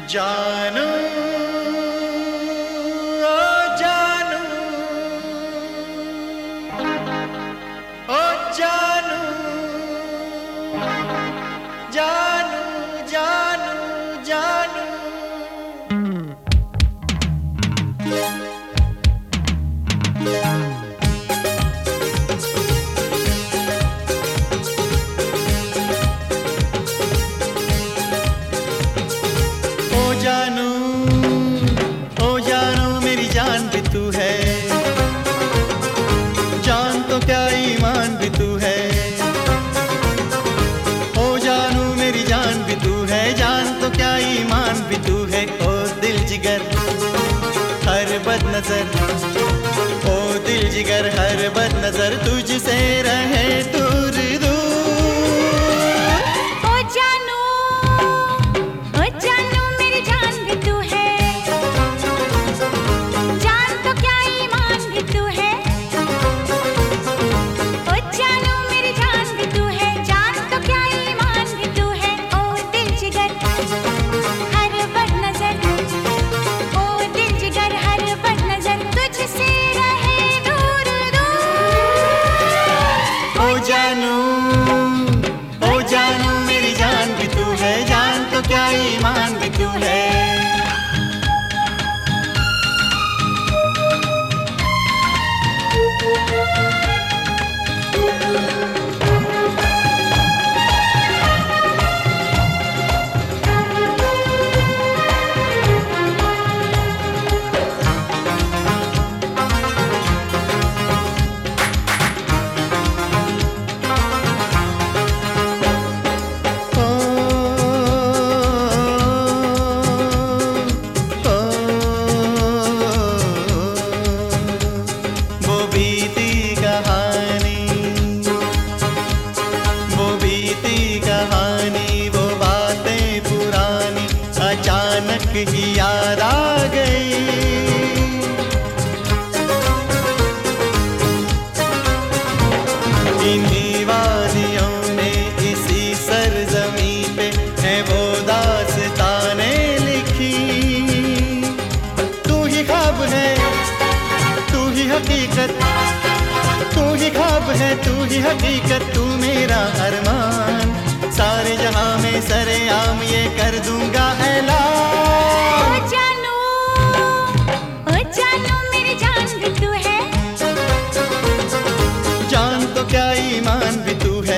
जानू ओ जानू ओ जानू जानू जानू जानू जानू ओ जानू मेरी जान भी तू है, जान तो क्या ईमान भी तू है। ओ जानू मेरी जान भी तू है, जान तो क्या ईमान भी तू है। ओ दिल जिगर हर बद नजर, ओ दिल जिगर हर बद नजर तुझसे रहे दूर दूर। ओ जानू मेरी जान भी तू है, जान तो क्या ईमान भी तू है। कहानी वो बातें पुरानी अचानक ही याद आ गई। इन्हीं वादियों में इसी सरजमी पे है वो दास्तानें लिखी। तू ही ख्वाब है तू ही हकीकत, तू ही ख्वाब है तू ही हकीकत, तू मेरा अरमान। सारे जहां में सरेआम ये कर दूंगा ऐलान। ओ जानू मेरी जान भी तू है, जान तो क्या ईमान भी तू है।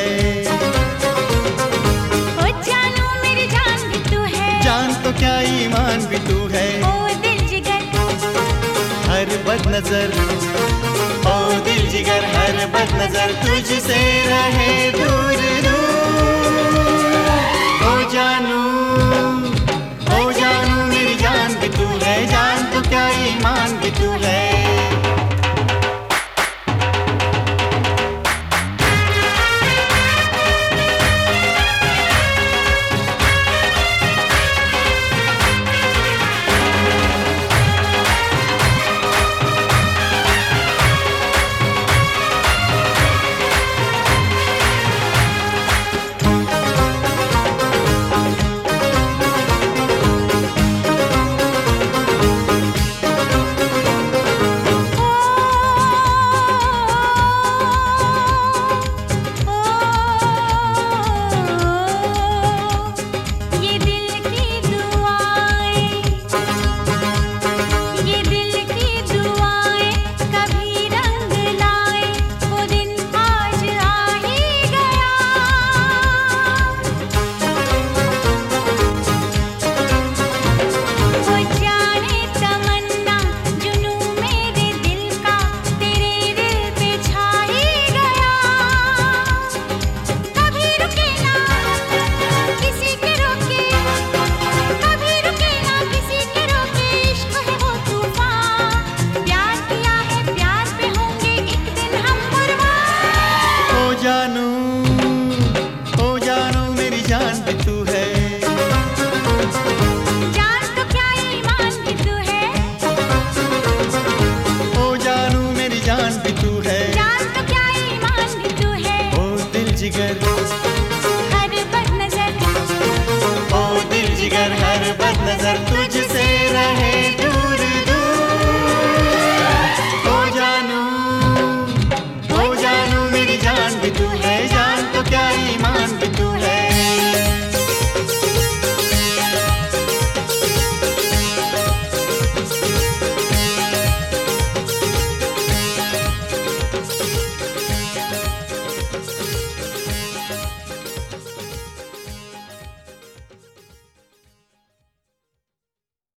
ओ जानू मेरी जान भी तू है, जान तो क्या ईमान भी तू है। ओ दिल जिगर हर बद नजर, ओ दिल जिगर हर बद नजर तुझसे रहे दूर दूर। ओ जानू मेरी जान भी तू है, जान तो क्या ईमान भी तू है। ओ जानू मेरी जान भी तू है, जान तो क्या ईमान भी तू है। ओ जानू मेरी जान भी तू है, जान तो क्या ईमान भी तू है। ओ दिल जिगर हर बद नजर, ओ दिल जिगर हर बद नजर तुझसे